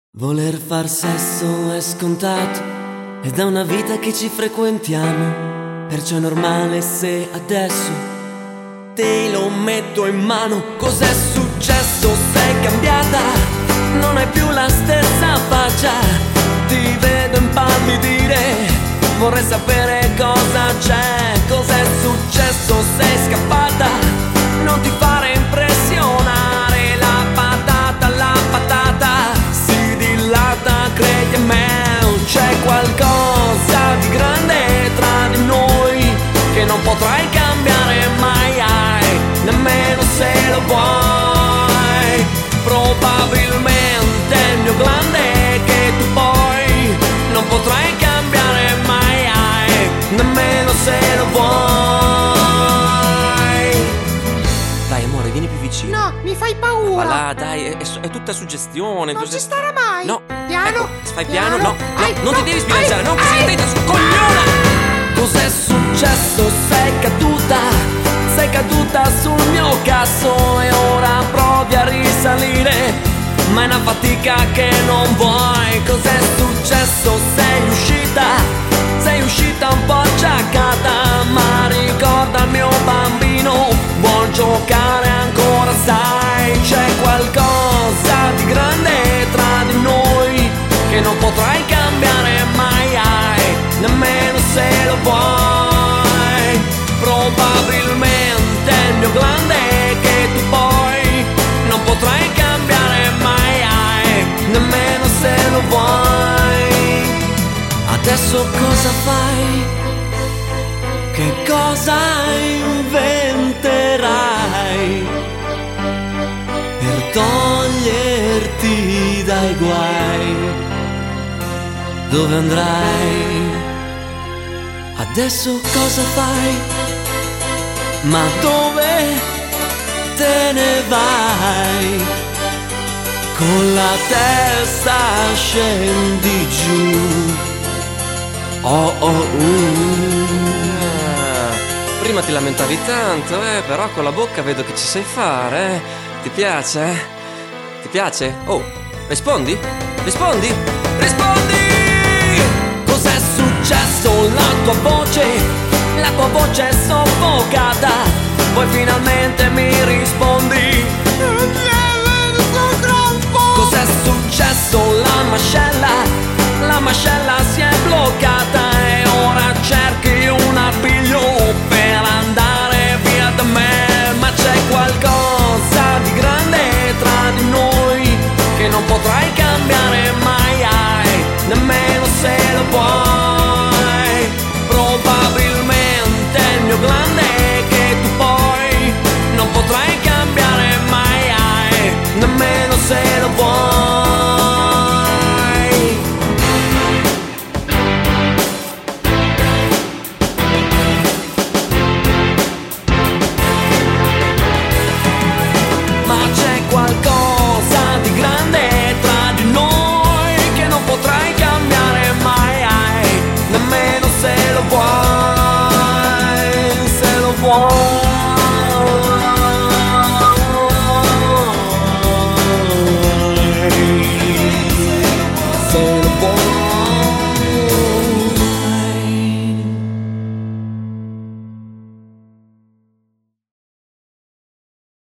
Voler far sesso è scontato, è da una vita che ci frequentiamo, perciò è normale se adesso te lo metto in mano. Cos'è successo? Sei cambiata, non hai più la stessa faccia, ti vedo impallidire, vorrei sapere cosa c'è. Cos'è successo? Sei scappata, non ti fare impressionare, la patata si dilata, credi a me. C'è qualcosa di grande tra di noi che non potrai cambiare mai, nemmeno se lo vuoi. Probabilmente il mio grande che tu poi non potrai cambiare mai, nemmeno se lo vuoi. Dai amore, vieni più vicino. No, mi fai paura. Ma là, dai, è tutta suggestione. Non ci starà mai. No. Piano. Ecco, fai piano, no. Ai, Non ti devi sbilanciare, non così attenta, cogliona. Cos'è successo? Sei caduta sul mio cazzo e ora provi a risalire, ma è una fatica che non vuoi. Cos'è successo? Sei uscita un po' acciaccata, ma ricorda il mio bambino, vuol giocare ancora, sai. C'è qualcosa di grande tra di noi che non potrai cambiare mai, nemmeno se lo vuoi. Probabilmente il mio grande che tu poi non potrai cambiare mai, nemmeno se lo vuoi. Adesso cosa fai? Che cosa inventerai per toglierti dai guai? Dove andrai? Adesso cosa fai? Ma dove te ne vai? Con la testa scendi giù. Prima ti lamentavi tanto, però con la bocca vedo che ci sai fare, Ti piace? Ti piace? Oh, rispondi? Rispondi? Cos'è successo? La tua voce è soffocata, poi finalmente mi rispondi. Cos'è successo? La mascella si è bloccata e ora cerchi un appiglio per andare via da me. Ma c'è qualcosa di grande tra di noi che non potrai cambiare mai, nemmeno se lo vuoi. Probabilmente il mio grande che tu poi non potrai cambiare mai, nemmeno se lo vuoi.